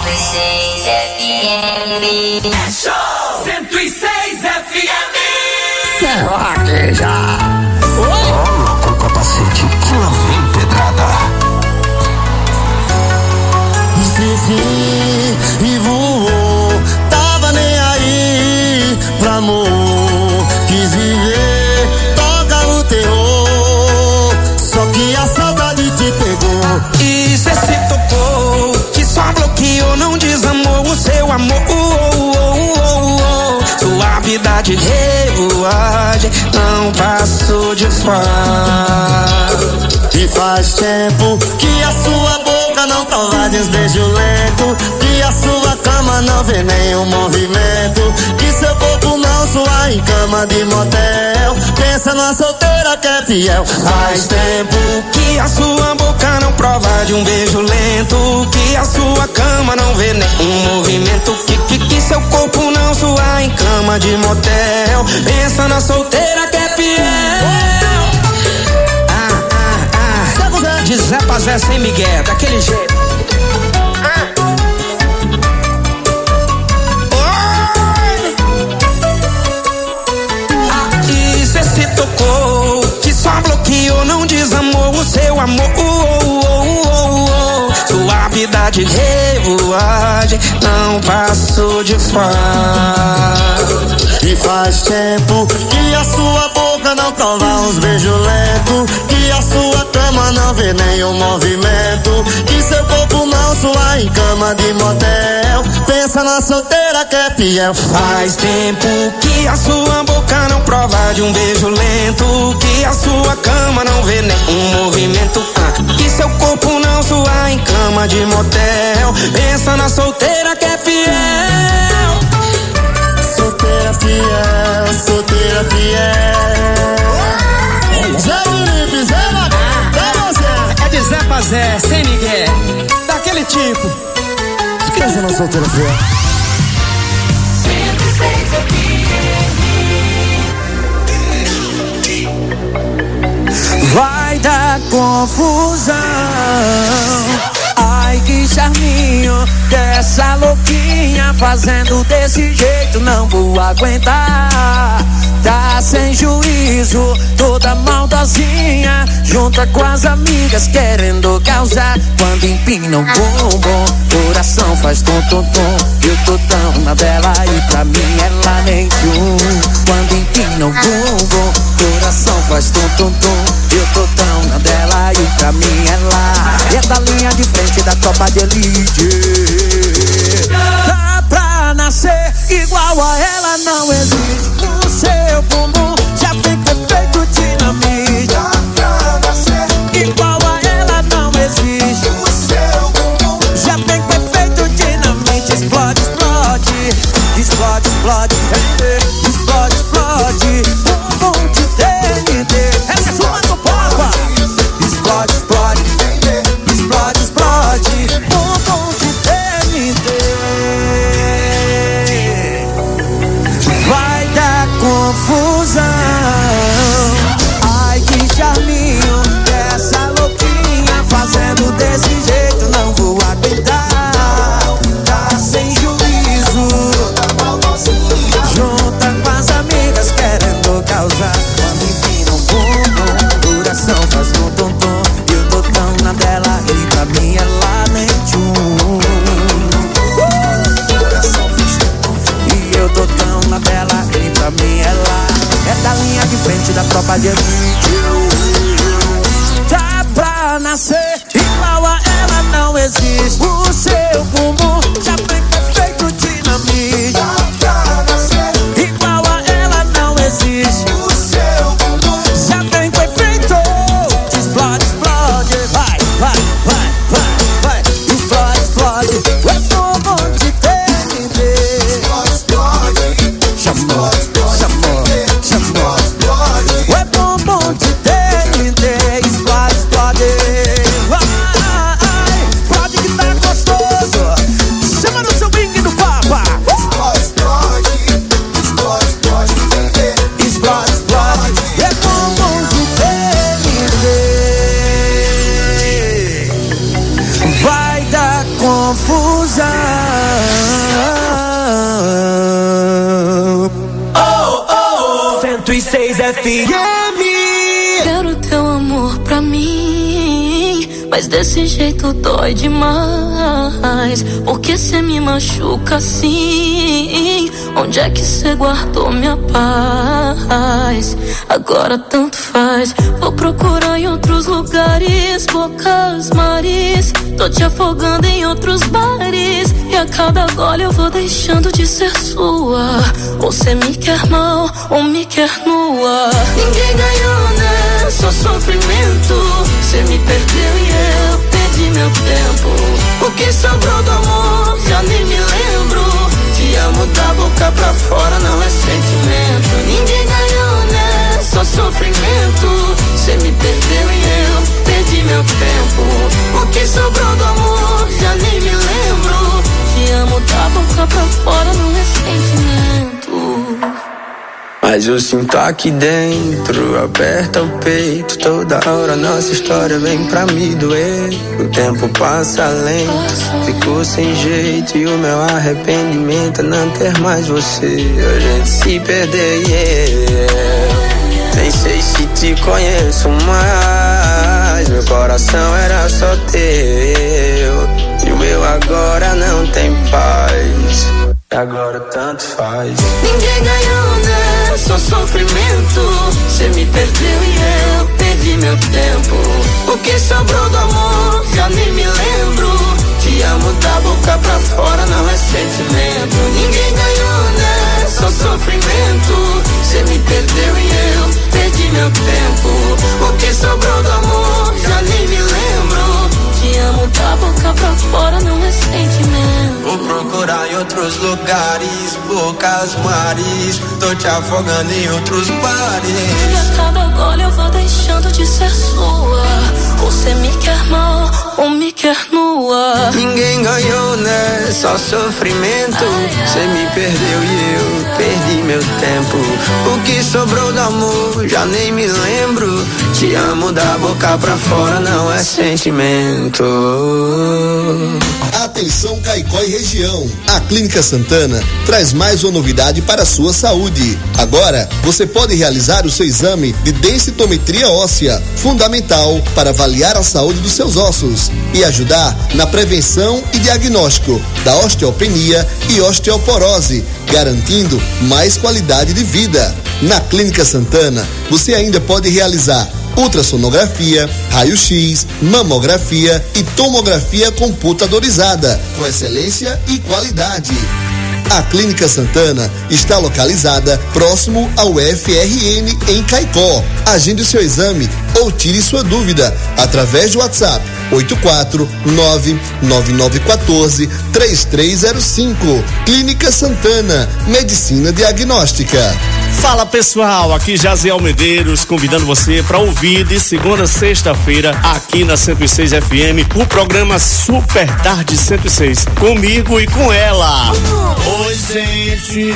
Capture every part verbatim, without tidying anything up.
e seis F M. Show cento e seis F M. Será que já? Coloca o capacete que lá vem pedrada. Esqueci e voou, tava nem aí pro amor. Quis viver, toca o terror, só que a saudade te pegou. E cê se tocou, que só bloqueou, não desamou o seu amor. Oh, oh, oh, oh. Suavidade, revoagem, não passou de fase. E faz tempo que a sua boca não prova de uns beijos lentos, que a sua cama não vê nenhum movimento, que seu corpo não sua em cama de motel. Pensa na solteira que é fiel. Faz tempo que a sua boca não prova de um beijo lento, que a sua cama não vê nenhum movimento, que, que, que seu corpo não sua em cama de motel. Pensa na solteira que é fiel. De Zé pra Zé sem migué, daquele jeito. E cê se tocou, que só bloqueou, não desamou o seu amor. Oh, oh, oh, oh. Suavidade, revoagem, não passou de fase. E faz tempo que a sua boca não prova uns beijos lentos, que a sua cama não vê nenhum movimento, que seu corpo não sua em cama de motel. Pensa na solteira que é fiel. Faz tempo que a sua boca não prova de um beijo lento, que a sua cama não vê nenhum movimento, que seu corpo não sua em cama de motel. Pensa na solteira que é fiel. Solteira fiel, solteira fiel. Zé Felipe, Zé Magrão, é você. É de Zé pra Zé, sem migué, daquele tipo. Pensa na solteira fiel. cento e seis F M. Vai dar confusão. Ai, que charminho dessa louquinha, fazendo desse jeito não vou aguentar. Tá sem juízo, toda maldosinha, junta com as amigas querendo causar. Quando empina o bumbum, coração faz tum tum tum. Eu tô tão na dela e pra mim ela nem tchum. Quando empina o bumbum, coração faz tum tum tum. Eu tô tão na dela e pra mim ela é da linha de frente da tropa de elite. Tá pra nascer igual a ela não existe. O seu bumbum já tem perfeito dinamite. Tá pra nascer igual a ela não existe. O seu bumbum já tem perfeito dinamite. Explode, explode, explode, explode, explode, explode. Bumbum de T N T, é sua do Papa. Explode, explode, explode, explode. Bumbum de T N T. Vai dar confusão. Ai, que charminho dessa louquinha, fazendo desse jeito não vou aguentar. Tá sem juízo, junto F M. Quero teu amor pra mim, mas desse jeito dói demais. Porque cê me machuca assim? Onde é que cê guardou minha paz? Agora tanto faz. Vou procurar em outros lugares, bocas, mares. Tô te afogando em outros bares, e a cada gole eu vou deixando de ser sua. Ou cê me quer mal, ou me quer nua. Ninguém ganhou, né? Só sofrimento. Cê me perdeu e eu perdi meu tempo. O que sobrou do amor, já nem me lembro. Te amo da boca pra fora, não é sentimento. Ninguém ganhou, né? Só sofrimento. Cê me perdeu e eu perdi meu tempo. O que sobrou do amor, já nem me lembro. Te amo da boca pra fora, não é sentimento. Mas eu sinto aqui dentro, aperta o peito. Toda hora nossa história vem pra me doer. O tempo passa lento, ficou sem jeito. E o meu arrependimento é não ter mais você. A gente se perder, yeah. Nem sei se te conheço mais. Meu coração era só teu, e o meu agora não tem paz. Agora tanto faz. Ninguém ganhou, né? Só sofrimento. Cê me perdeu e eu perdi meu tempo. O que sobrou do amor, já nem me lembro. Te amo da boca pra fora, não é sentimento. Ninguém ganhou, né? Só sofrimento. Cê me perdeu e eu perdi meu tempo. O que sobrou do amor, já nem me lembro. Te amo da boca pra fora, não é sentimento. Vou procurar em outros lugares, bocas, mares. Tô te afogando em outros bares. E a cada gole eu vou deixando de ser sua. Ou cê me quer mal, ou me quer nua. Ninguém ganhou, né? Só sofrimento. Cê me perdeu e eu perdi meu tempo. O que sobrou do amor, já nem me lembro. Te amo da boca pra fora, não é sentimento. Atenção Caicó e região, a Clínica Santana traz mais uma novidade para a sua saúde. Agora, você pode realizar o seu exame de densitometria óssea, fundamental para avaliar a saúde dos seus ossos e ajudar na prevenção e diagnóstico da osteopenia e osteoporose, garantindo mais qualidade de vida. Na Clínica Santana, você ainda pode realizar ultrassonografia, raio-x, mamografia e tomografia computadorizada, com excelência e qualidade. A Clínica Santana está localizada próximo ao F R N em Caicó. Agende o seu exame ou tire sua dúvida através do WhatsApp oito quatro nove nove nove um quatro três três zero cinco. Clínica Santana, Medicina Diagnóstica. Fala pessoal, aqui Jaziel Medeiros convidando você para ouvir de segunda a sexta-feira aqui na cento e seis F M o programa Super Tarde cento e seis, comigo e com ela. Oi gente,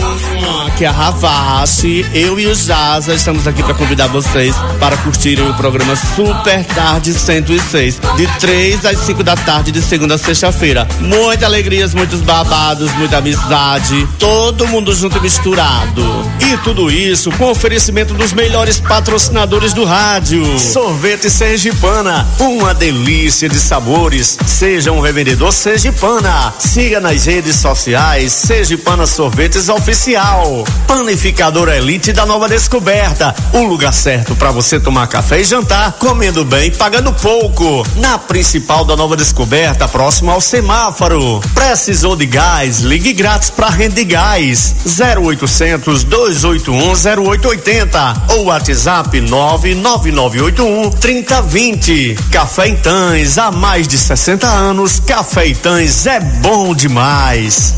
aqui é a Ravache, eu e o Jaza estamos aqui para convidar vocês para curtirem o programa Super Tarde cento e seis, de três às cinco da tarde de segunda a sexta-feira. Muitas alegrias, muitos babados, muita amizade, todo mundo junto e misturado. E tudo isso com oferecimento dos melhores patrocinadores do rádio. Sorvete Sergipana, uma delícia de sabores. Seja um revendedor Sergipana. Siga nas redes sociais Sergipana Sorvetes Oficial. Panificadora Elite da Nova Descoberta, o lugar certo para você tomar café e jantar, comendo bem, pagando pouco. Na principal da Nova Descoberta, próximo ao semáforo. Precisou de gás? Ligue grátis para Rede de Gás. zero oitocentos, dois oito um, zero oito oito zero ou WhatsApp nove nove nove oito um, três zero dois zero. Café Itães, há mais de sessenta anos, Café Itães é bom demais.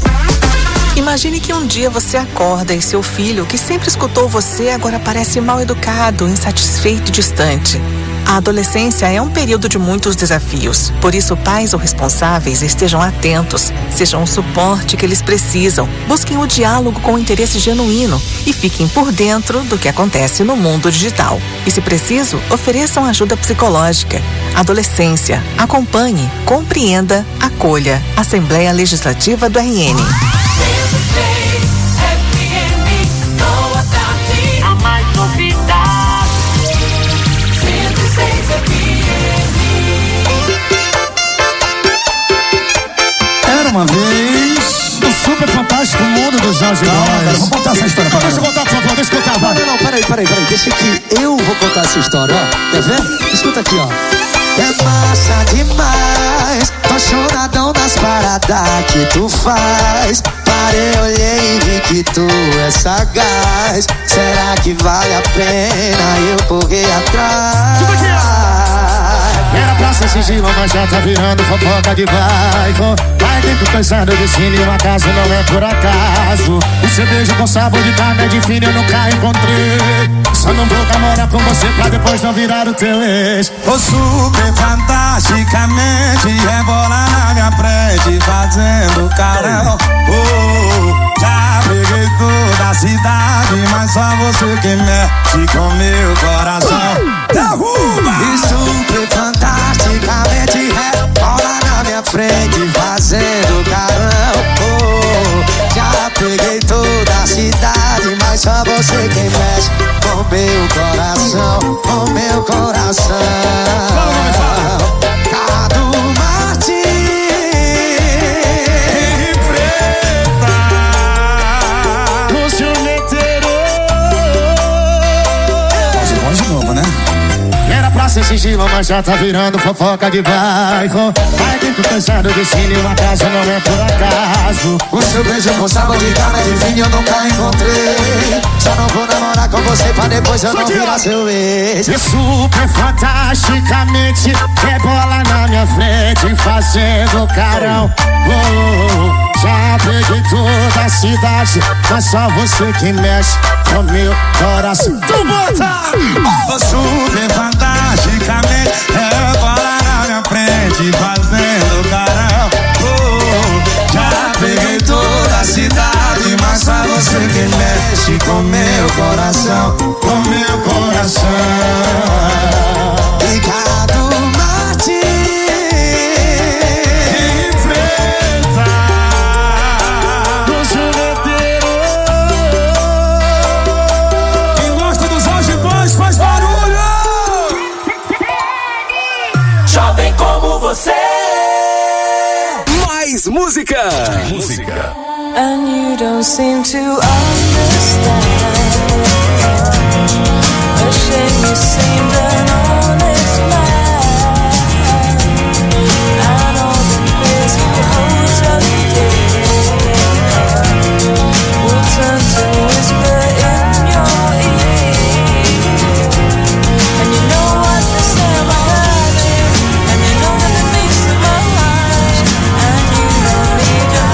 Imagine que um dia você acorda e seu filho, que sempre escutou você, agora parece mal educado, insatisfeito e distante. A adolescência é um período de muitos desafios. Por isso, pais ou responsáveis estejam atentos, sejam o suporte que eles precisam, busquem o diálogo com interesse genuíno e fiquem por dentro do que acontece no mundo digital. E, se preciso, ofereçam ajuda psicológica. Adolescência. Acompanhe, compreenda, acolha. Assembleia Legislativa do R N. A mais ouvida. uma vez no super fantástico mundo do Jorge Góes. Vamos contar essa história pra Deixa eu contar, por favor, deixa eu contar, vai. Não, não, peraí, peraí, peraí. Deixa que eu vou contar essa história, ó. Quer ver? Escuta aqui, ó. É massa demais, tô chonadão das paradas que tu faz. Parei, olhei e vi que tu é sagaz. Será que vale a pena eu correr atrás? Era pra ser sigilo, mas já tá virando fofoca de bairro. Vai tempo pensando destino e um acaso não é por acaso. O seu beijo com sabor de carne é de fino eu nunca encontrei. Só não vou namorar com você pra depois não virar o teu ex. Tô super fantasticamente rebola na minha frente fazendo carão. Oh, já peguei toda a cidade, mas só você que mexe com meu coração. Derruba! E super fantasticamente rebola na minha frente fazendo carão. Oh, já peguei toda a cidade, mas só você que mexe com meu coração, com meu coração. Cadu Martins e Preta, Lúcio Meteoro. Voz de novo, né? Era pra ser sigilo, mas já tá virando fofoca de bairro. Vai tempo pensando destino e um acaso não é por acaso. O seu beijo com sabor de carne de vinho eu nunca encontrei. Só não vou namorar com você pra depois eu não virar seu ex. E super fantasticamente rebola na minha frente fazendo carão. Oh, já peguei toda a cidade, mas só você que mexe com meu coração. Tu bota! Oh, super fantasticamente rebola na minha frente fazendo carão. Oh, já peguei toda a cidade, mas só você que mexe com meu coração, com meu coração. Ricardo Martins e Preta, Lúcio Meteoro. Quem gosta dos Jorge Góes faz barulho. Jovem como você. Mais música. Música. And you don't seem to understand. A shame you seemed an honest man. And all the fears you hold so dear will turn to whisper in your ear. And you know what they say about hurting, and you know that it makes them alive. And you don't need your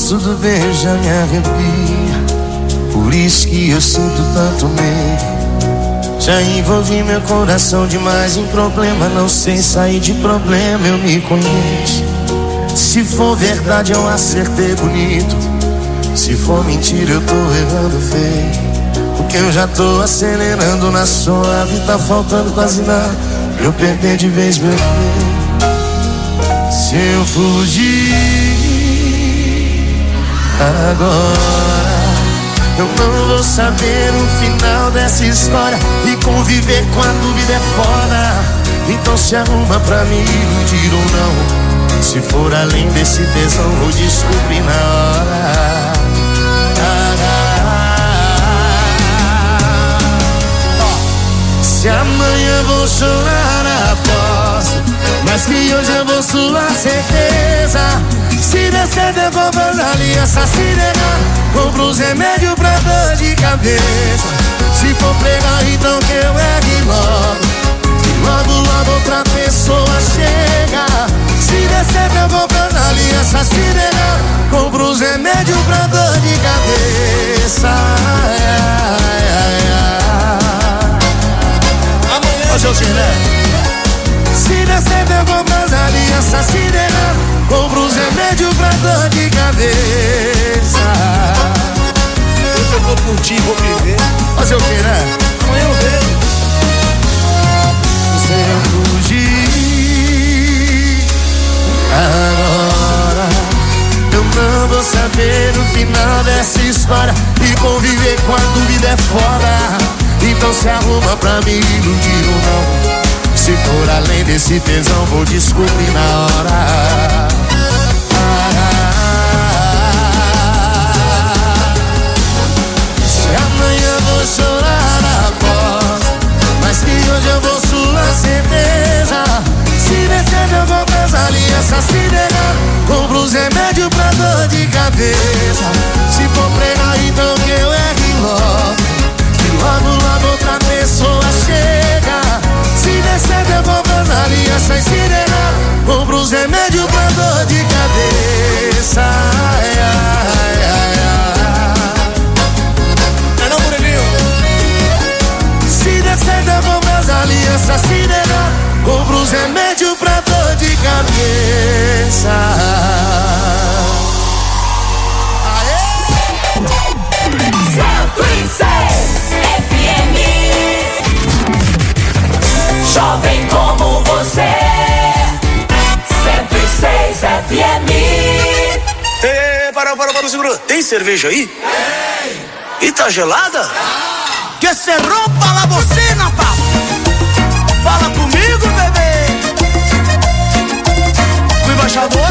gosto do beijo já me arrepia. Por isso que eu sinto tanto medo. Já envolvi meu coração demais em problema. Não sei sair de problema, eu me conheço. Se for verdade eu acertei bonito. Se for mentira eu tô errando feio. Porque eu já tô acelerando na suave. Tá faltando quase nada pra eu perder de vez meu bem. Se eu fugir agora, eu não vou saber o final dessa história. E conviver com a dúvida é foda. Então se arruma pra me iludir ou não. Se for além desse tesão vou descobrir na hora. Se amanhã vou chorar, aposto, mas que hoje eu vou suar certeza. Se der certo eu compro as alianças, se negar, compro os remédios pra dor de cabeça. Se for pregar então que eu ergue logo, e logo logo outra pessoa chega. Se der certo eu compro as alianças, se negar, compro os remédios pra dor de cabeça. Ai, ai, ai. Seu se der certo eu compro as alianças, se negar, compro os remédios pra dor de cabeça. Hoje eu vou curtir, vou viver. Fazer o que, né? Amanhã eu vejo. Se eu fugir agora, eu não vou saber o final dessa história. E conviver com a dúvida é foda. Então se arruma pra me iludir ou não. Se for além desse tesão vou descobrir na hora. Se amanhã vou chorar, aposto, mas que hoje eu vou suar certeza. Se descer eu vou pras alianças, se negar, compro os remédios pra dor de cabeça. Se for pregar então que eu ergue logo, logo, logo outra pessoa chega. Se der certo eu compro as alianças, se negar, compro os remédios pra dor de cabeça. Ai, ai, ai, ai. É não, Murilinho? Se der certo eu compro as alianças, se negar, compro os remédios pra dor de cabeça. cento e seis F M. Jovem como você, cento e seis F M. Ei, para, para, para, segura. Tem cerveja aí? Tem. E tá gelada? Que se rompa la bocina, papo. Fala comigo, bebê. O embaixador.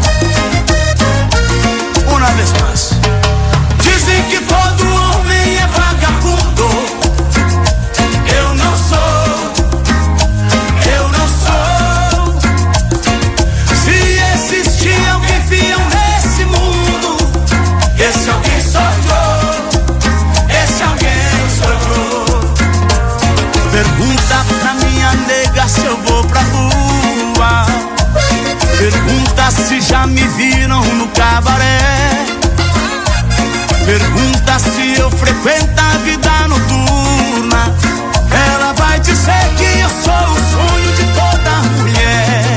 Uma vez mais. Dizem que todo homem é vagabundo. Eu não sou. Eu não sou. Se existir alguém fiel nesse mundo, esse alguém sou eu. Esse alguém sou eu. Pergunta pra minha nega se eu vou pra rua. Pergunta se já me viram no cabaré. Pergunta se eu frequento a vida noturna. Ela vai dizer que eu sou o sonho de toda mulher.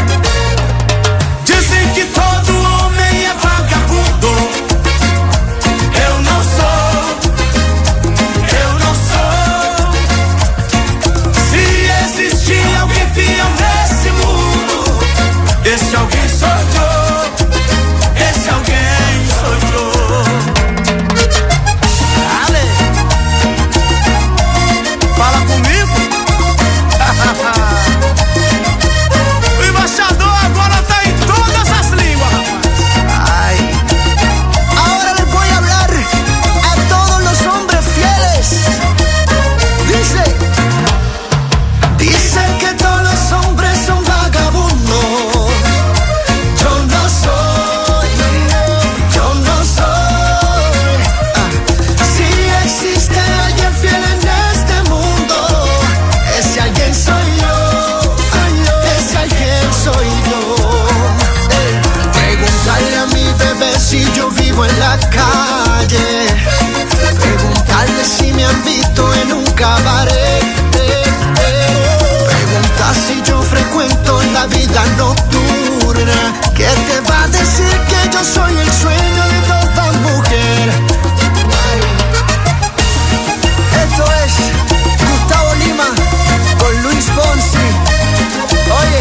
Dizem que todo homem é vagabundo. Eu não sou. Eu não sou. Se existir alguém fiel nesse mundo, esse alguém sou eu. Esse alguém sou eu. Fala comigo. calle, preguntarle si me han visto en un cabaret. Pregunta si yo frecuento la vida nocturna, que te va a decir que yo soy el sueño de toda mujer. Esto es Gustavo Lima con Luis Fonsi. Oye,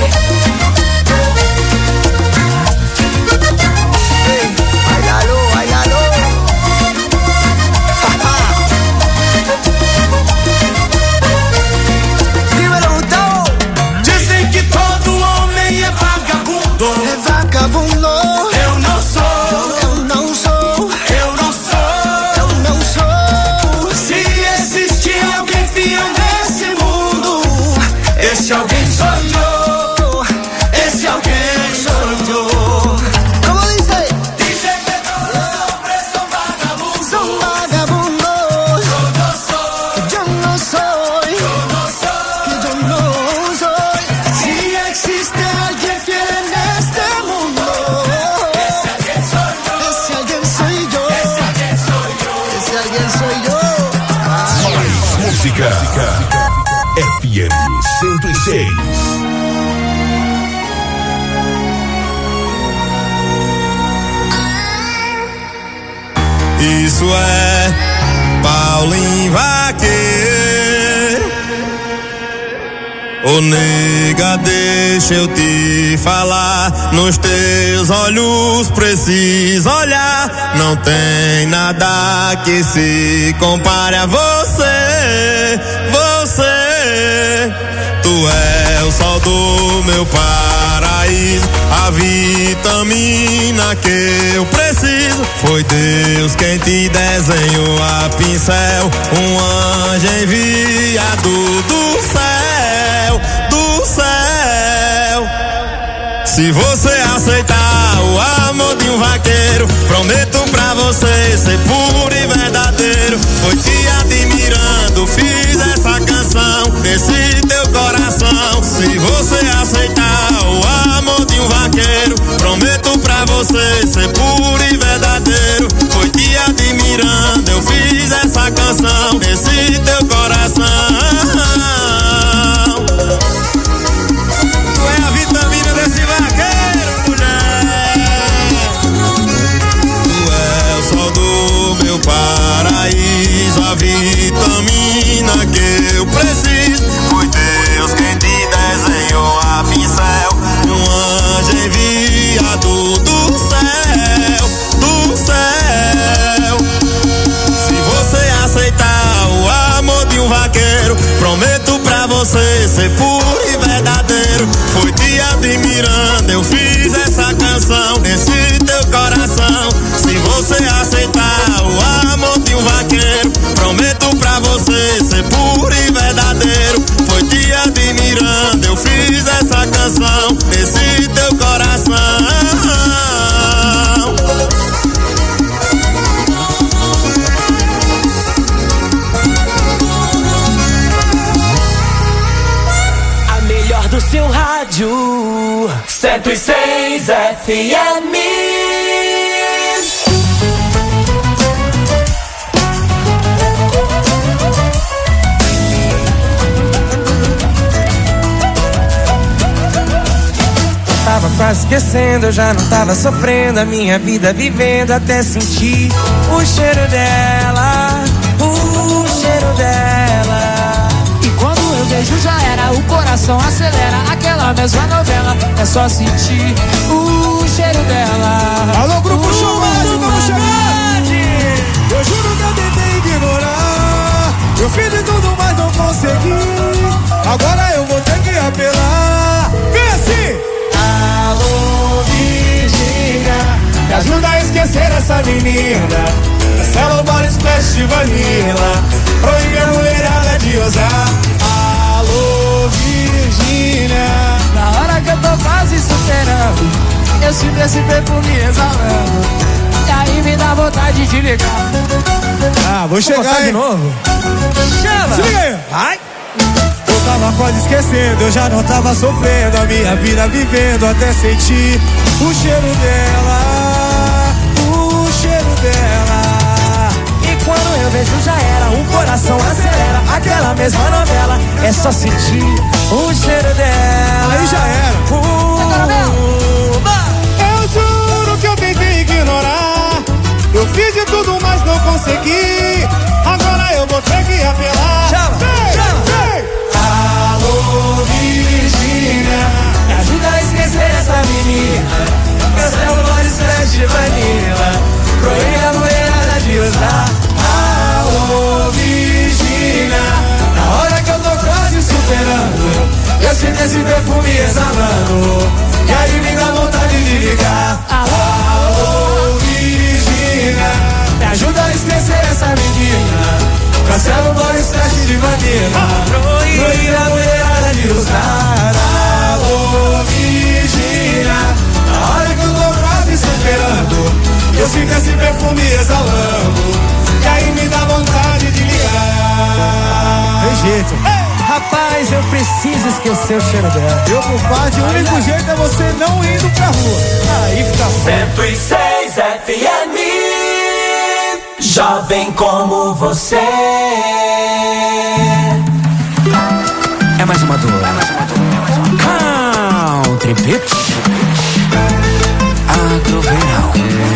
hey, bailalo, bailalo. Dímelo, Gustavo. Dizem que todo homem é vagabundo. É vagabundo. Eu não sou. Eu não sou. Eu não sou. Eu não sou. Se existe alguém fiel nesse mundo, esse alguém sou eu. Esse alguém sou eu. Como dice? Dizem que todos hombres são vagabundos. Son vagabundos. Eu não sou. Yo no soy. Eu não sou. Que yo no soy. Se existe alguém fiel neste mundo, esse alguém sou eu. Ese alguien soy yo. Esse alguém sou eu. Ese alguien soy yo. Música. F M cento e seis. Isso é Paulinho Vaqueiro. Ô nega, deixa eu te falar, nos teus olhos preciso olhar, não tem nada que se compare a você, você. Tu é o sol do meu paraíso, a vitamina que eu preciso. Foi Deus quem te desenhou a pincel, um anjo enviado do céu, do céu. Se você aceitar o amor de um vaqueiro, prometo pra você ser puro e verdadeiro. Foi te admirando, fiz essa canção nesse teu coração. Se você aceitar o amor de um vaqueiro, prometo pra você ser puro e verdadeiro. Foi te admirando, eu fiz essa canção nesse teu coração. Tu é a vitamina desse vaqueiro, mulher. Tu é o sol do meu paraíso, a vitamina que eu preciso. Foi Deus quem te desenhou a pincel, um anjo enviado do céu, do céu. Se você aceitar o amor de um vaqueiro, prometo pra você ser puro e verdadeiro. Foi te admirando, eu fiz essa canção nesse teu coração. Se você aceitar o amor de um vaqueiro, prometo pra você ser puro e verdadeiro. Foi te admirando, eu fiz essa canção nesse teu coração. A melhor do seu rádio, cento e seis F M. Tava quase esquecendo, eu já não tava sofrendo, a minha vida vivendo até sentir o cheiro dela, o cheiro dela. E quando eu beijo já era, o coração acelera, aquela mesma novela, é só sentir o cheiro dela. Alô, Grupo Showmatch, vamos chegar! Eu juro que eu tentei ignorar, eu fiz de tudo, mas não consegui. Agora eu vou ter que apelar. Vem assim! Alô, Virgínia, Me ajuda a esquecer essa menina, Marcelo Bola Splash de Vanilla, proíbe a mulherada de usar. Alô, Virgínia, na hora que eu tô quase superando, eu sinto esse perfume exalando, e aí me dá vontade de ligar. Ah, vou chegar de hein? novo. Chama! Se liga aí! Vai! Eu tava quase esquecendo, eu já não tava sofrendo, a minha vida vivendo até sentir o cheiro dela, o cheiro dela. fez uma novela. É só sentir o cheiro dela. Aí já era. Eu juro que eu tentei ignorar. Eu fiz de tudo, mas não consegui. Agora eu vou ter que apelar. Chama, vem, chama. Vem. Alô, Virgínia, me ajuda a esquecer essa menina. Cancela o Boris Flash de Vanilla. Proíbe a mulherada de usar. alô, Virgínia, Na hora que eu tô quase superando, eu sinto esse perfume exalando. E aí me dá vontade de ligar. alô, Virgínia, me ajuda a esquecer essa menina. Cancela o Boris Flash de Vanilla. Proíbe a mulherada de usar. alô, Virgínia, Na hora que eu tô quase superando, eu sinto esse perfume exalando. E aí me dá vontade de ligar. Tem jeito. Ei! Rapaz, eu preciso esquecer o cheiro dela. Eu, compadre, o único jeito é você não indo pra rua. Aí fica cento e seis F M, jovem como você. É mais uma dor. É mais uma dor. Country Beat. Agroverão.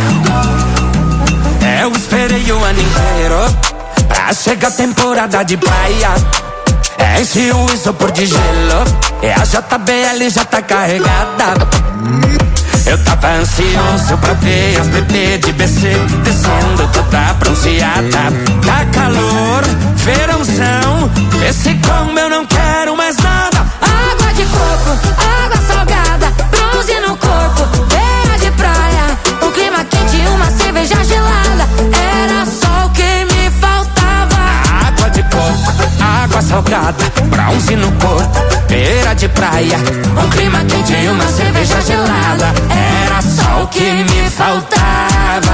Eu esperei o ano inteiro pra chegar a temporada de praia. Enche o isopor de gelo e a J B L já tá carregada. Eu tava ansioso pra ver as bebê de B C descendo toda bronzeada. Tá calor, verãozão, esse como eu não quero mais nada. Água de coco, água salgada, bronze no corpo, beira de praia, um clima quente e uma cerveja gelada. Era só o que me faltava. Água de coco, água salgada, bronze no corpo, beira de praia, um clima quente e uma cerveja gelada. Era só o que me faltava.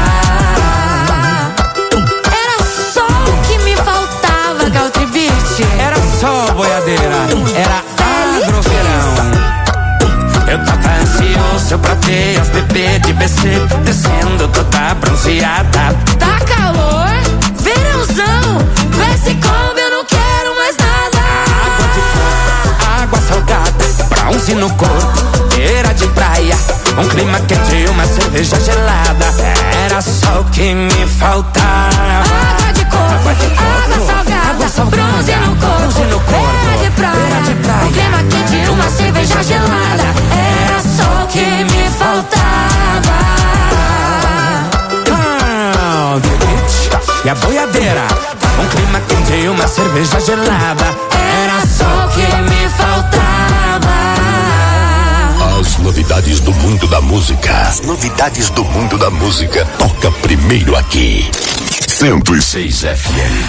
Era só o que me faltava, Country Beat. Era só boiadeira, era agroverão. Eu tava ansioso pra ver as bebê de B C descendo toda bronzeada. Tá calor, verãozão, com esse combo eu não quero mais nada. Água de coco, água salgada, bronze no corpo, beira de praia, um clima quente e uma cerveja gelada. Era só o que me faltava. Água de coco, água, de coco, água salgada, água salgada, bronze no corpo, bronze no corpo, beira de praia, beira de praia, um clima quente e uma cerveja gelada. Era só o que me faltava. Country Beat e a boiadeira, um clima quente e uma cerveja gelada. Era só o que me faltava. As novidades do mundo da música. As novidades do mundo da música. Toca primeiro aqui. cento e seis F M.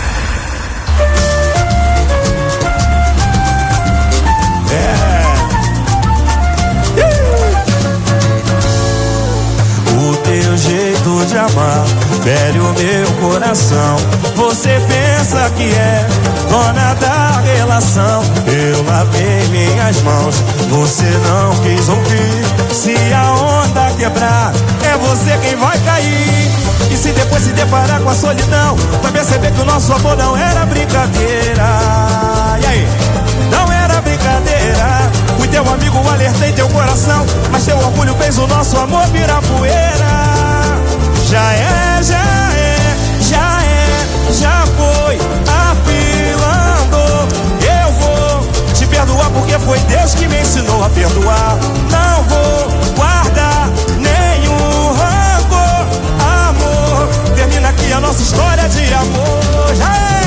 O teu jeito de amar fere o meu coração. Você pensa que é dona da relação. Eu lavei minhas mãos, você não quis ouvir. Se a onda quebrar, é você quem vai cair. E se depois se deparar com a solidão, vai perceber que o nosso amor não era brincadeira. E aí? Não era brincadeira. Fui teu amigo, alertei teu coração, mas teu orgulho fez o nosso amor virar poeira. Já é, já é, já é, já foi afilando. Eu vou te perdoar porque foi Deus que me ensinou a perdoar. Não vou guardar nenhum rancor. Amor, termina aqui a nossa história de amor. Já é.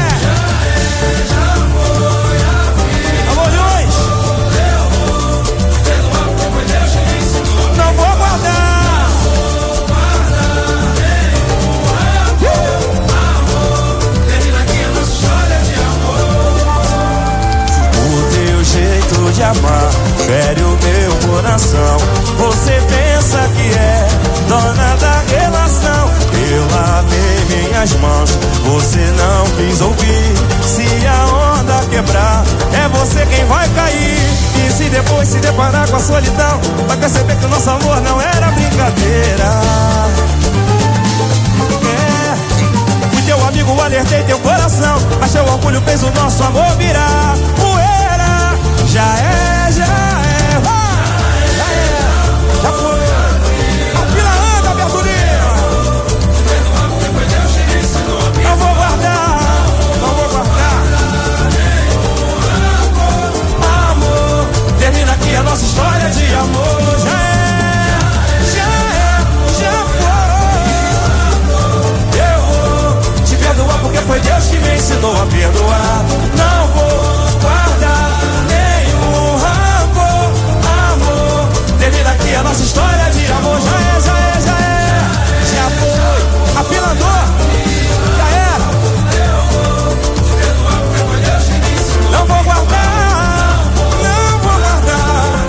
De amar, fere o meu coração. Você pensa que é dona da relação. Eu lavei minhas mãos, você não quis ouvir. Se a onda quebrar, é você quem vai cair. E se depois se deparar com a solidão, vai perceber que o nosso amor não era brincadeira. É, fui teu amigo, alertei teu coração, mas teu orgulho fez o nosso amor virar poeira. Já é, já é, vai, já é, já foi. A fila anda, Bertolino. Não vou guardar, não vou guardar. Amor, termina aqui a nossa história de amor. Já é, já é, já foi. Eu vou te perdoar porque foi Deus que me ensinou a perdoar. Não vou guardar nenhum rancor. Amor, termina aqui a nossa história de amor. Já é, já é, já é, já foi. A fila andou. Não vou guardar, não vou guardar.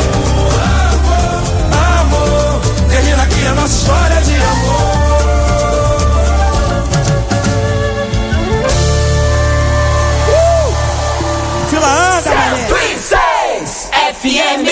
Amor, termina aqui a nossa história de amor. Uh! Fila anda, cento e seis F M.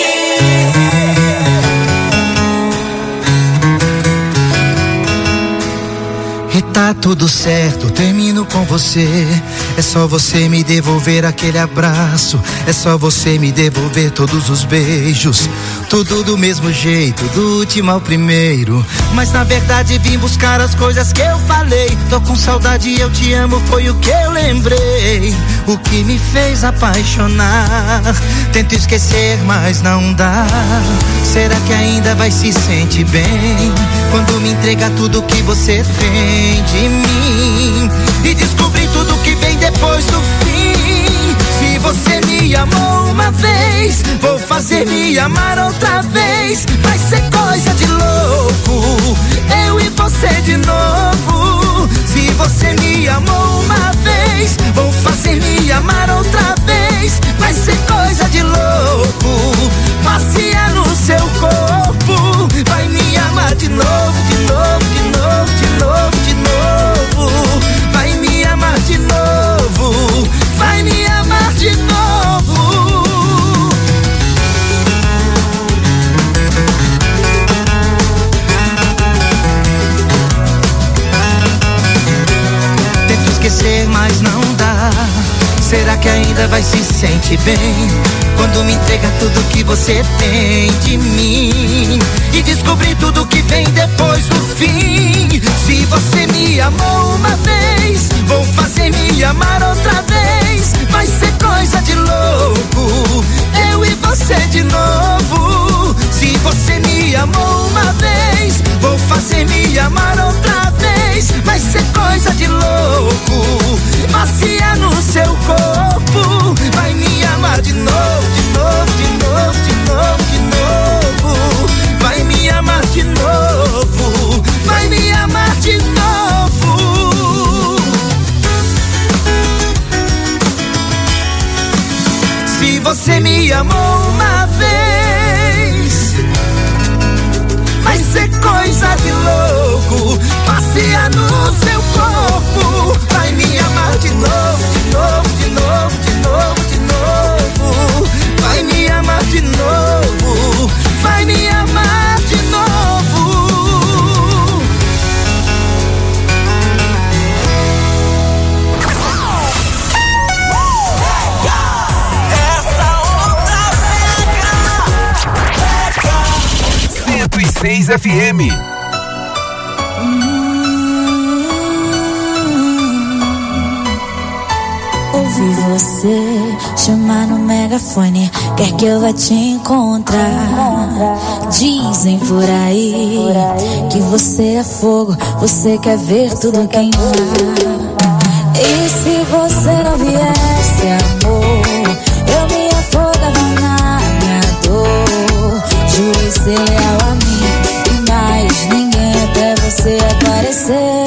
E tá tudo certo, termino com você. É só você me devolver aquele abraço. É só você me devolver todos os beijos. Tudo do mesmo jeito, do último ao primeiro. Mas na verdade vim buscar as coisas que eu falei. Tô com saudade, eu te amo, foi o que eu lembrei. O que me fez apaixonar. Tento esquecer, mas não dá. Será que ainda vai se sentir bem quando me entregar tudo que você tem de mim? E descobrir tudo que vem depois do fim. Se você me amou uma vez, vou fazer me amar outra vez. Vai ser coisa de louco, eu e você de novo. Se você me amou uma vez, vou fazer me amar outra vez. Vai ser coisa de louco, passear no seu corpo. Vai me amar de novo, de novo, de novo, de novo, de novo. Vai me amar de novo, vai me amar de novo. Tento esquecer, mas não dá. Será que ainda vai se sentir bem quando me entrega tudo que você tem de mim? E descobrir tudo que vem depois do fim. Se você me amou uma vez, vou fazer me amar outra vez. Vai ser coisa de louco, eu e você de novo. Se você me amou uma vez, vou fazer me amar outra vez. Vai ser coisa de louco, passear no seu corpo. Vai me amar de novo, de novo, de novo, de novo, de novo. Vai me amar de novo, vai me amar de novo. Se você me amou uma vez, vai ser coisa de louco, passear no seu corpo. Vai me amar de novo, de novo, de novo, de novo, de novo. Vai me amar de novo, vai me amar de novo. Essa outra pega, cento e seis F M. Ouvi você chamar no megafone, quer que eu vá te encontrar. Dizem por aí que você é fogo, você quer ver tudo queimar. E se você não viesse, amor, eu me afogava na minha dor. Jurei ser leal a mim e mais ninguém até você aparecer.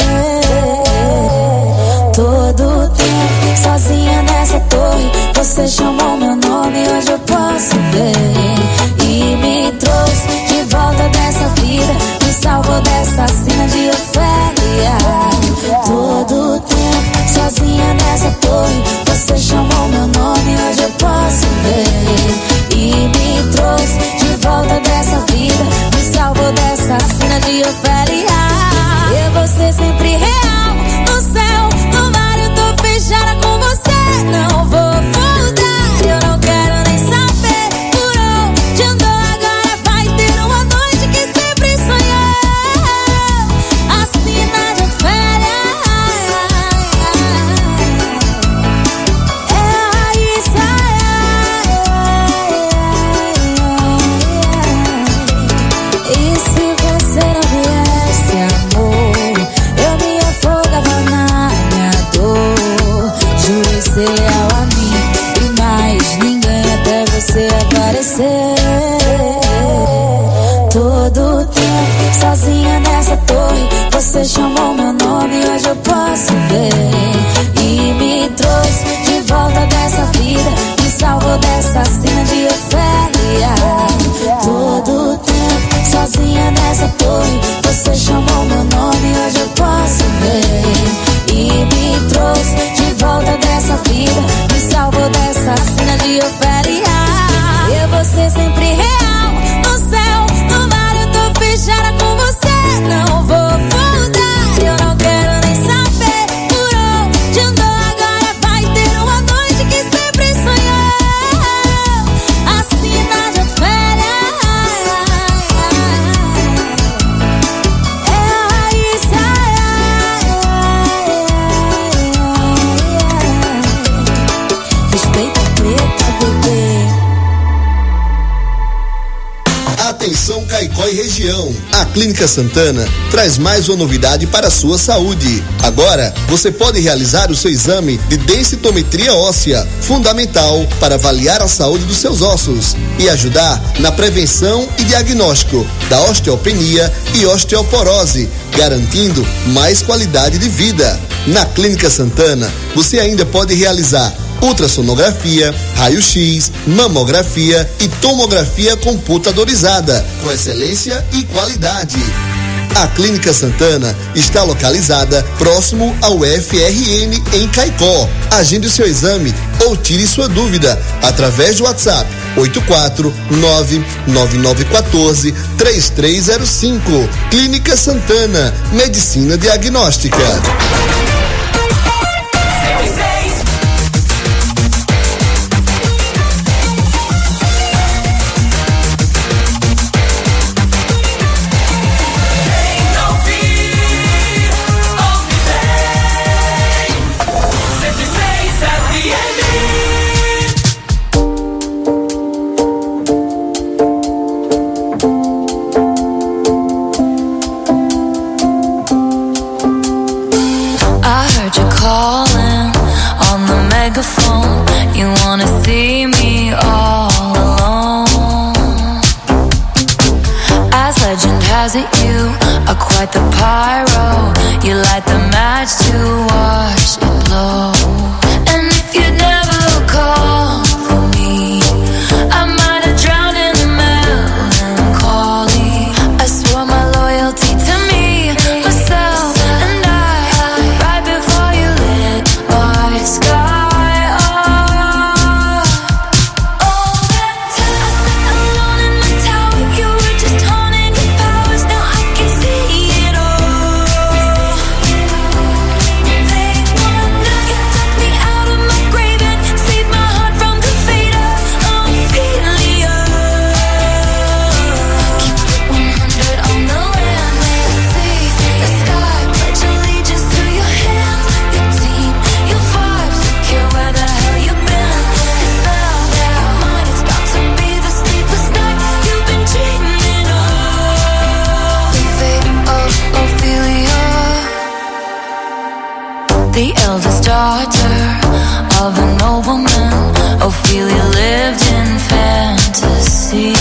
Todo tempo sozinha nessa torre, você chamou meu nome, hoje eu posso ver. E me trouxe de volta dessa vida, me salvou dessa cena de Ofélia. Todo tempo sozinha nessa torre, você chamou meu nome, hoje eu posso ver. E me trouxe de volta dessa vida, me salvou dessa cena de Ofélia. E você sempre real, no céu, no mar. bem e me trouxe de volta dessa vida, me salvou dessa cena de Ofélia. Todo tempo sozinha nessa torre, você chamou meu nome, hoje eu posso ver. E me trouxe de volta dessa vida, me salvou dessa cena de Ofélia. Eu vou ser sempre real, no céu, no mar eu tô fechada com você. Não vou mudar, eu não quero nem saber por onde andou. Agora vai ter uma noite que sempre sonhou. Assina de Ofélia. É a Raíssa. Respeita a preta, bebê. Atenção Caicó e região. A Clínica Santana traz mais uma novidade para a sua saúde. Agora, você pode realizar o seu exame de densitometria óssea, fundamental para avaliar a saúde dos seus ossos e ajudar na prevenção e diagnóstico da osteopenia e osteoporose, garantindo mais qualidade de vida. Na Clínica Santana, você ainda pode realizar ultrassonografia, raio-x, mamografia e tomografia computadorizada, com excelência e qualidade. A Clínica Santana está localizada próximo ao F R N em Caicó. Agende o seu exame ou tire sua dúvida através do WhatsApp oito quatro nove nove nove um quatro três três zero cinco. Clínica Santana, Medicina Diagnóstica. You wanna see me all alone. As legend has it, you are quite the pyro. You light the match to watch it blow. And if you'd never call for me, I might have drowned in the melancholy. I swore my loyalty to me, myself, and I, right before you lit my sky. The eldest daughter of a nobleman, Ophelia lived in fantasy.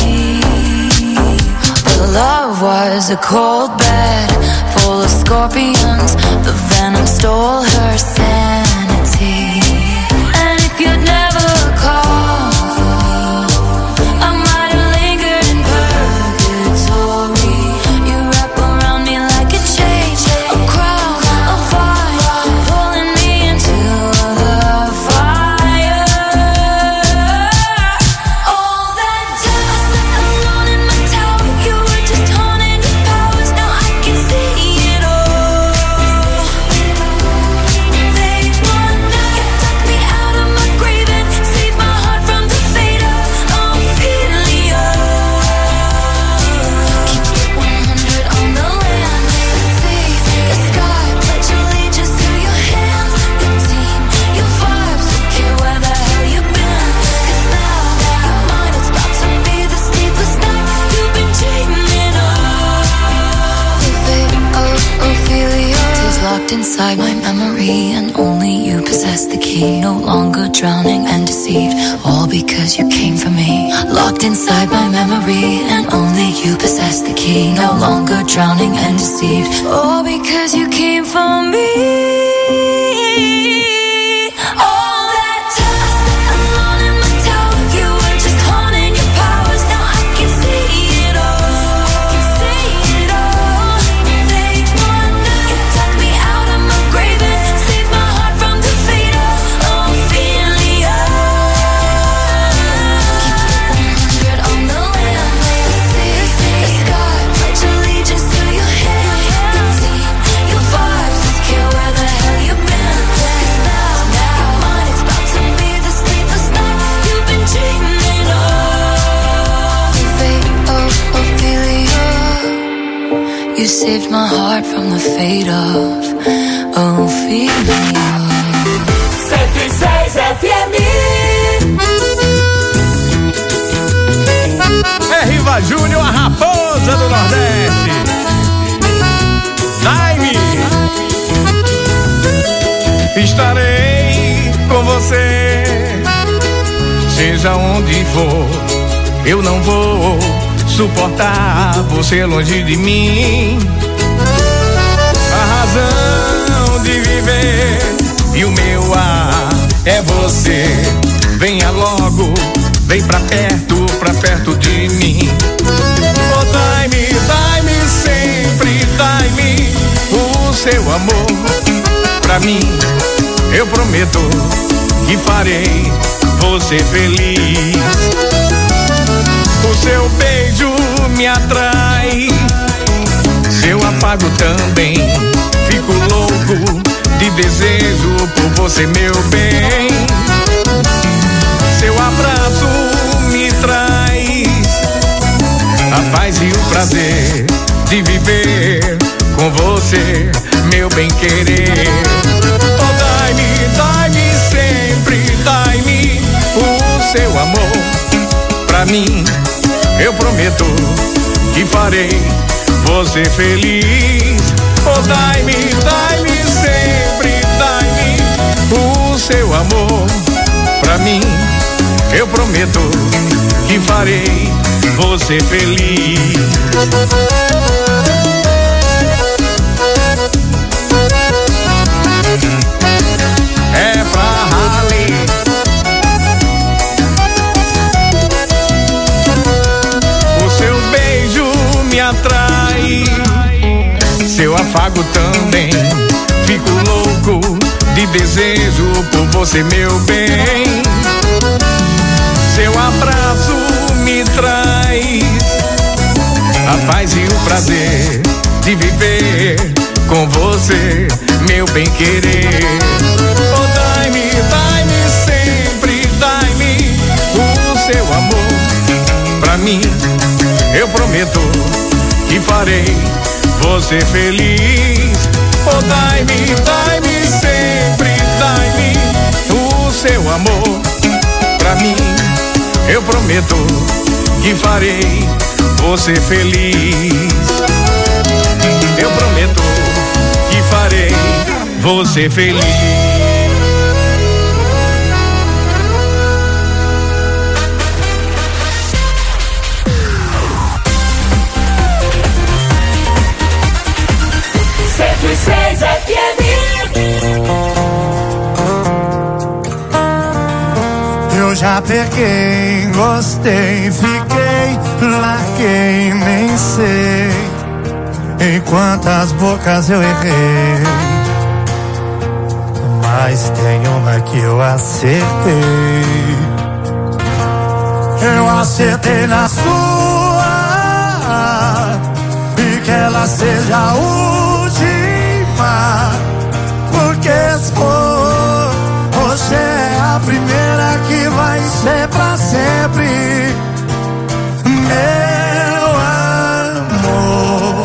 But love was a cold bed full of scorpions. The venom stole her sanity. And if you'd never call for me, I might have lingered in purgatory. You wrap around me like a chain, a crown, a fire, pulling me into the fire. All that time I sat alone in my tower, you were just haunting your powers. Now I can see it all. They wonder you took me out of my grave and saved my heart from the fate of Ophelia. Keep it one hundred on the land, the sea, the sky. Pledge allegiance to your hands, your team, your vibes. Don't care where the hell you've been, 'cause now your mind is about to be the sleepless night you've been dreaming of. The fate of Ophelia is locked inside my memory, and only you possess the key. No longer drowning and deceived, all because you came for me. Locked inside my memory, and only you possess the key. No longer drowning and deceived, all because you came for me. saved my heart from the fate of Ophelia. cento e seis F M. É Riva Júnior, a raposa do Nordeste. Daime. Estarei com você, seja onde for. Eu não vou suportar você longe de mim. A razão de viver e o meu ar é você. Venha logo, vem pra perto, pra perto de mim. Oh, dai-me, dai-me sempre, dai-me o seu amor. Pra mim, eu prometo que farei você feliz. O seu beijo me atrai, seu afago também. Fico louco de desejo por você, meu bem. Seu abraço me traz a paz e o prazer de viver com você, meu bem querer. Oh, dai-me, dai-me sempre, dai-me o seu amor. Pra mim, eu prometo que farei você feliz. Oh, dai-me, dai-me sempre, dai-me o seu amor. Pra mim, eu prometo que farei você feliz. É pra Rally. O seu beijo me atrai, seu afago também. Fico louco de desejo por você, meu bem. Seu abraço me traz a paz e o prazer de viver com você, meu bem querer. Oh, dai-me, dai-me sempre, dai-me o seu amor. Pra mim, eu prometo que farei você feliz. Oh, dai-me, dai-me sempre, dai-me o seu amor. Pra mim, eu prometo que farei você feliz. Eu prometo que farei você feliz. cento e seis F M. Eu já peguei, gostei, fiquei, larguei, nem sei em quantas bocas eu errei, mas tem uma que eu acertei. Eu acertei na sua, e que ela seja a última, porque se for, você é a primeira que vai ser pra sempre, meu amor.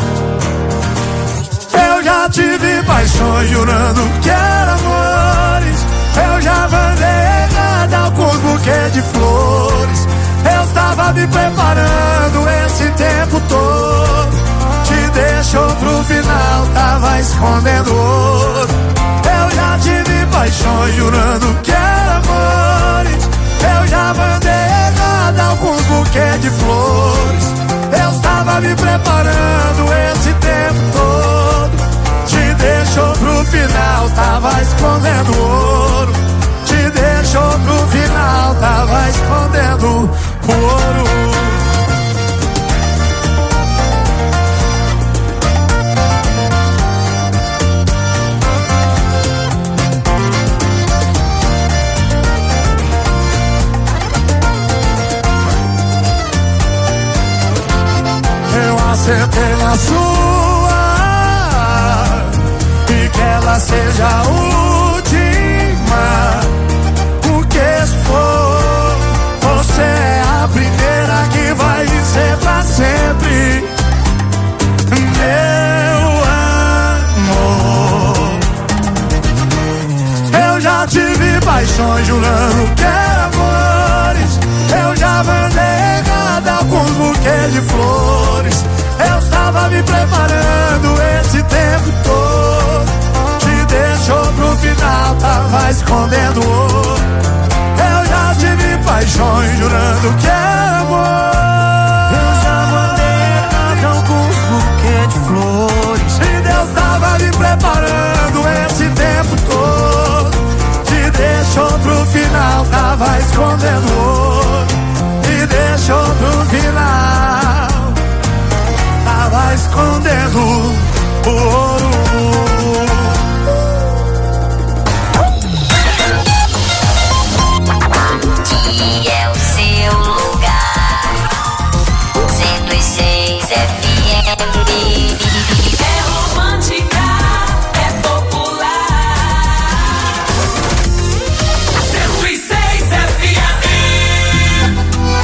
Eu já tive paixões jurando que eram amores. Eu já mandei errado alguns buquês de flores. Eu estava me preparando esse tempo todo. Te deixou pro final, tava escondendo ouro. Eu já tive paixões jurando que eram amores. Eu já mandei errado alguns buquês de flores. Eu estava me preparando esse tempo todo. Te deixou pro final, tava escondendo ouro. Te deixou pro final, tava escondendo o ouro. Acertei na sua, e que ela seja a última, porque se for, você é a primeira que vai ser pra sempre, meu paixões jurando que era amores. Eu já mandei errada alguns buquês de flores. Eu estava me preparando esse tempo todo. Te deixou pro final, tava escondendo ouro. Eu já tive paixões jurando que era amor. Eu já mandei errada alguns buquês de flores. E Deus tava me preparando esse tempo todo. Te deixou pro final, tava escondendo ouro. E deixou pro final, tava escondendo o ouro. Aqui é o seu lugar. cento e seis F M. É romântica, é popular. cento e seis F M.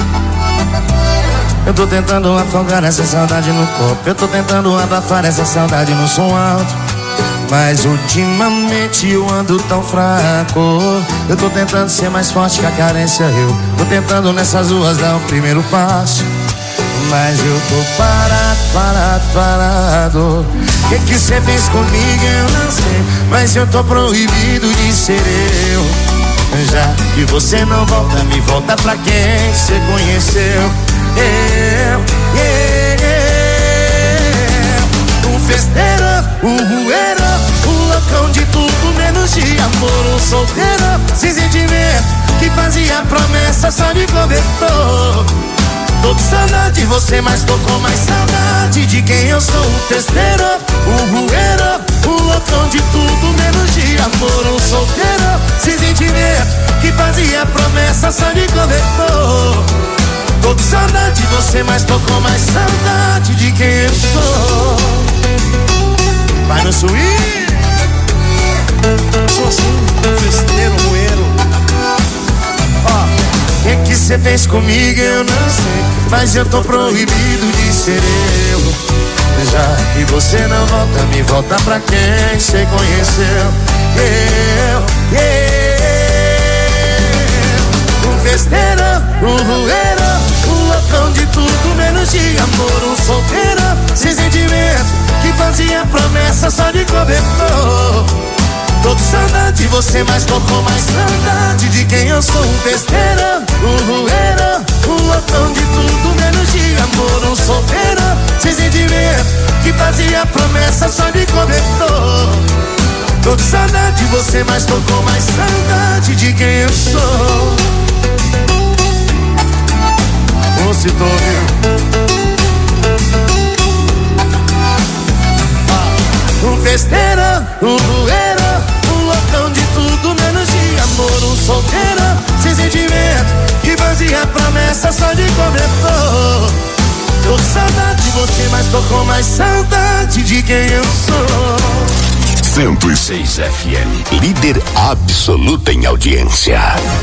Eu tô tentando afogar essa saudade no copo. Eu tô tentando abafar essa saudade no som alto. Mas ultimamente eu ando tão fraco. Eu tô tentando ser mais forte que a carência. Eu tô tentando nessas ruas dar o primeiro passo. Mas eu tô parado, parado, parado. O que que cê fez comigo eu não sei. Mas eu tô proibido de ser eu. Já que você não volta, me volta pra quem cê conheceu. Eu, eu, eu. Um festeiro, um rueiro, um loucão de tudo menos de amor. Um solteiro, sem sentimento, que fazia promessa só de cobertor. Tô com saudade de você, mas tô com mais saudade de quem eu sou. Um festeiro, um rueiro, um loucão de tudo menos de amor. Um solteiro, sem sentimento, que fazia promessa só de cobertor. Tô com saudade de você, mas tô com mais saudade de quem eu sou. Vai no swing. Sou assim, festeiro, moeiro. Ó, o que que cê fez comigo eu não sei. Mas eu tô proibido de ser eu. Já que você não volta, me volta pra quem cê conheceu. Eu, eu. Um festeiro, um rueiro, um loucão de tudo menos de amor. Um solteiro, sem sentimento, que fazia promessa só de cobertor. Tô com saudade de você, mas tô com mais saudade de quem eu sou. Um festeiro, um rueiro, um loucão de tudo menos de amor. Um solteiro, sem sentimento, que fazia promessa só de cobertor. Tô com saudade de você, mas tô com mais saudade de quem eu sou. Ô, se tô viu. Um festeiro, um rueiro, um loucão de tudo menos de amor. Um solteiro, sem sentimento, que fazia promessa só de cobertor. Tô com saudade de você, mas tô com mais saudade de quem eu sou. cento e seis F M, líder absoluta em audiência.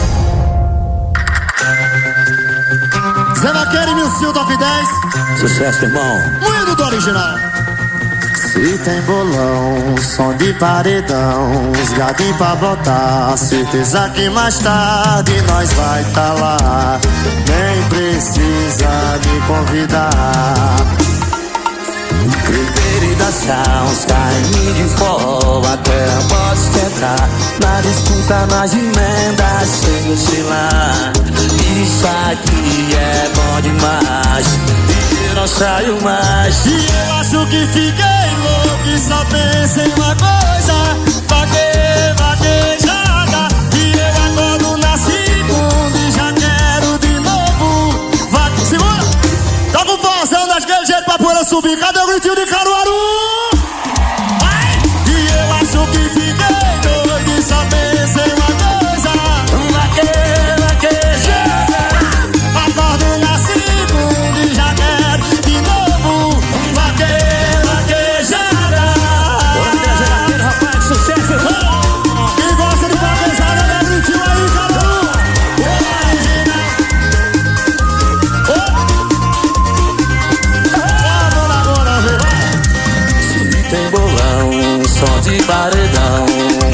Zé Vaqueiro e Milcinho Top dez. Sucesso, irmão. Moído do original. Se tem bolão, som de paredão, os gadinhos pra botar, certeza que mais tarde nós vai tá lá. Nem precisa me convidar. Beber e dançar uns carrinhos de forró, até eu posso entrar na disputa, nas emendas, sem oscilar. Isso aqui é bom demais e eu não saio mais. E eu acho que fiquei louco e só penso em uma coisa: vague, vaguejada. E eu acordo na segunda e já quero de novo. Vague, segura! Tá com forção daquele jeito pra poder subir. Cadê o gritinho de Caruaru? Vai! E eu acho que fiquei doido e só penso em uma coisa: vague, vaguejada. Acordo na segunda e já quero de novo. Vague, vaguejada. Rapaz, sucesso, irmão. Quem gosta de vaguejada, dá gritinho aí, Caruaru.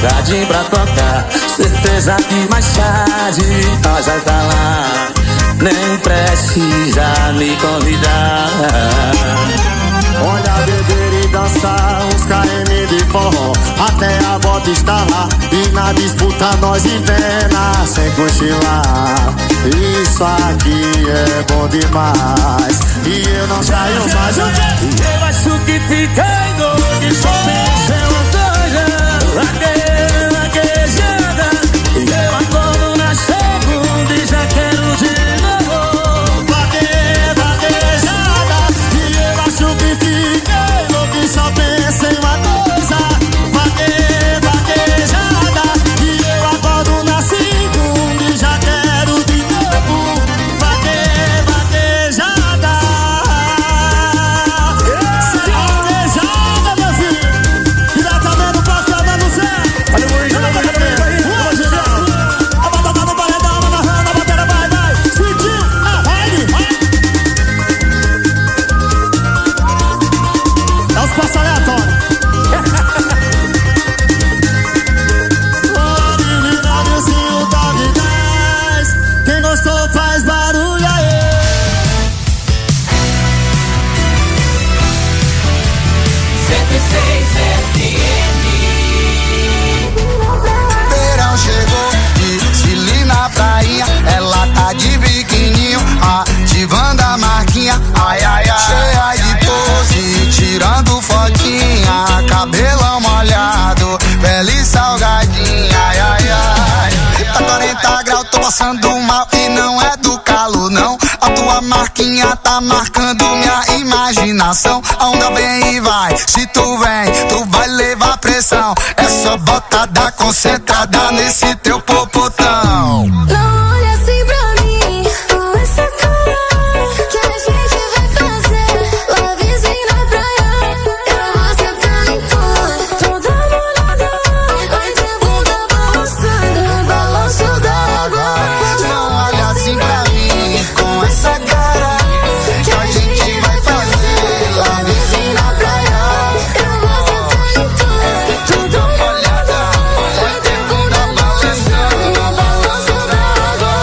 saudade pra tocar. Certeza que mais tarde nós vai tá lá. Nem precisa me convidar. Olha, beber e dançar uns K M de forró, até a bota está lá. E na disputa nós empena sem cochilar. Isso aqui é bom demais. E eu não saio mais. Eu acho que fiquei doido e só pensei uma coisa. Vaqueira, vaquejada. Eu acordo na segunda e já quero de novo. Vaqueira, vaquejada. E eu acho que fiquei louco e só pensei uma coisa. Vaqueira, vaquejada. E eu acordo na segunda e já quero de novo. Vaqueira, vaquejada. Vaquejada, meu filho. Diretamente do Pastel do Zé. Olha o Luiz, olha o Luiz. A batata no paredão, amarrando a bateria, vai, vai. Sentiu a vibe, vai. É os passos aleatórios. Ô, menina, vizinho, o dog dez. Quem gostou faz barulho aí. cento e seis F M. Verão chegou de Chile na prainha. Ela tá de biquininho, ativando a marquinha. Ai, ai, ai. Cheia de pose, tirando fotinha. Cabelão molhado, pele salgadinha. Ai, ai, ai. Tá quarenta graus, tô passando mal e não é do calo, não. A tua marquinha tá marcando minha imaginação. A onda vem e vai, se tu vem, tu vai levar pressão. É só botada concentrada nesse teu popotão. Não olha assim pra mim, com essa cara que a gente vai fazer. Lá vizinho na praia, eu vou sentar em tudo. Toda molhada, vai ter bunda balançando, balanço da água. Não olha assim pra mim, com essa cara que a gente vai fazer. Lá vizinho na praia, eu vou sentar em tudo. Toda molhada, vai ter bunda balançando, balanço da água.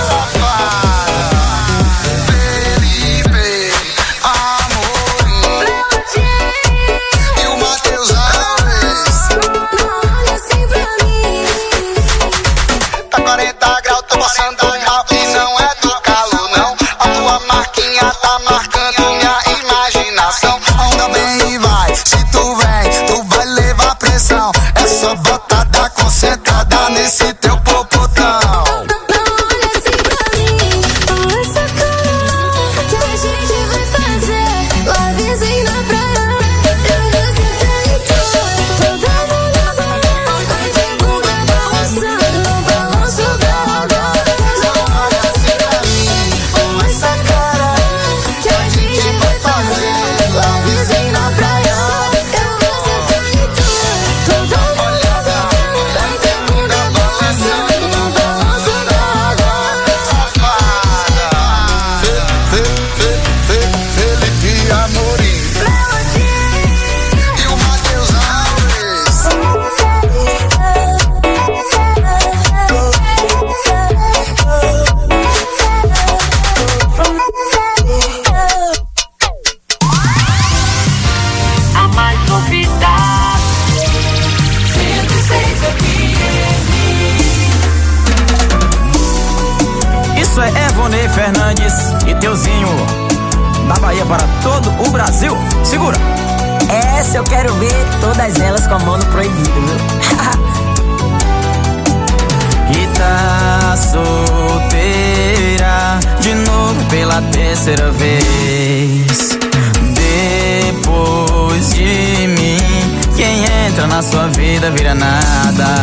Felipe, Amorim e o Matheus Alves. Não olha assim pra mim. Tá quarenta graus, tô passando mal e não é do calo, não. A tua marquinha tá marcando minha imaginação. A onda vem e vai, se tu vem, tu vai levar pressão. É só botada concentrada nesse teu popotão. Não olha assim pra mim, com essa cara que a gente vai fazer. Lá vizinho na praia, eu vou sentar em tudo. Toda molhada, vai ter bunda balançando, balanço da água. Não olha assim pra mim, com essa cara Que a gente vai fazer. Lá vizinho na praia, eu vou sentar em tudo. Toda molhada, vai ter bunda balançando, balanço da água. Felipe Amorim e o Matheus Alves. A mais novidade. cento e seis F M. Isso é Evonei Fernandes e Teuzinho, da Bahia para todo o Brasil. Segura! Essa eu quero ver todas elas com a mão no proibido, viu? E tá solteira de novo pela terceira vez. Depois de mim, quem entra na sua vida vira nada.